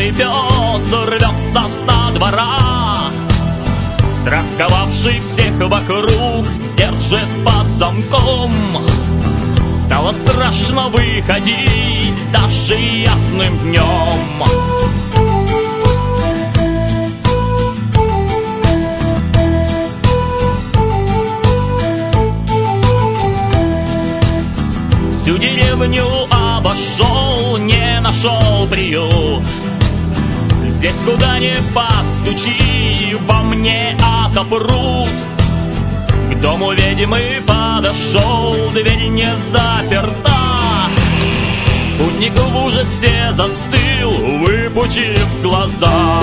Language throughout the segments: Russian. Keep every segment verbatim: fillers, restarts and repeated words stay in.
Старый пес рвется со двора, страх, сковавший всех вокруг, держит под замком. Стало страшно выходить даже ясным днем. Всю деревню обошел, не нашел приют. Здесь куда ни постучи, во мне отопрут. К дому ведьмы подошел, дверь не заперта. Путник в ужасе застыл, выпучив глаза.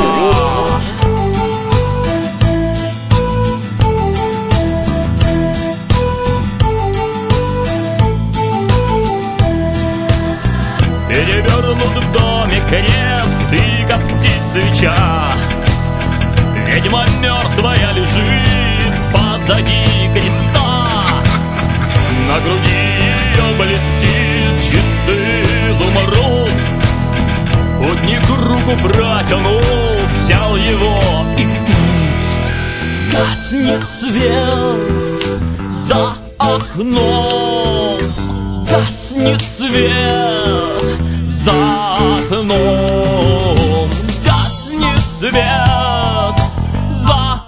Перевернут в доме крест и коптит свеча. Ведьма мертвая лежит позади креста. На груди ее блестит чистый изумруд. Путник руку протянул, взял его, и тут гаснет свет за окном. Гаснет свет за окном. Гаснет свет за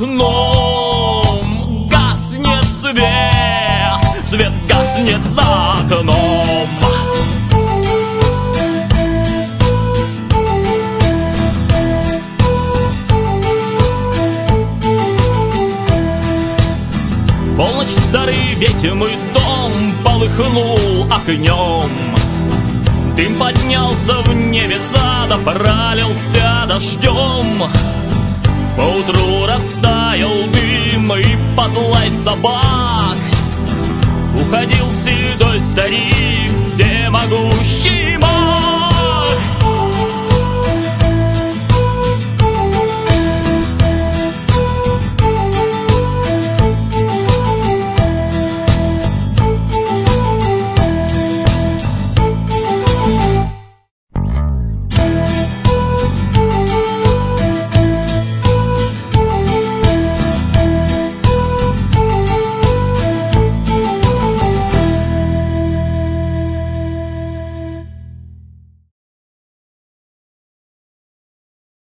окном. Гаснет свет. Свет гаснет за окном. Полночь старый ведьмы дом полыхнул огнем. Дым поднялся в небеса, да пролился дождем. Поутру растаял дым, и под лай собак уходил седой старик, всемогущий маг.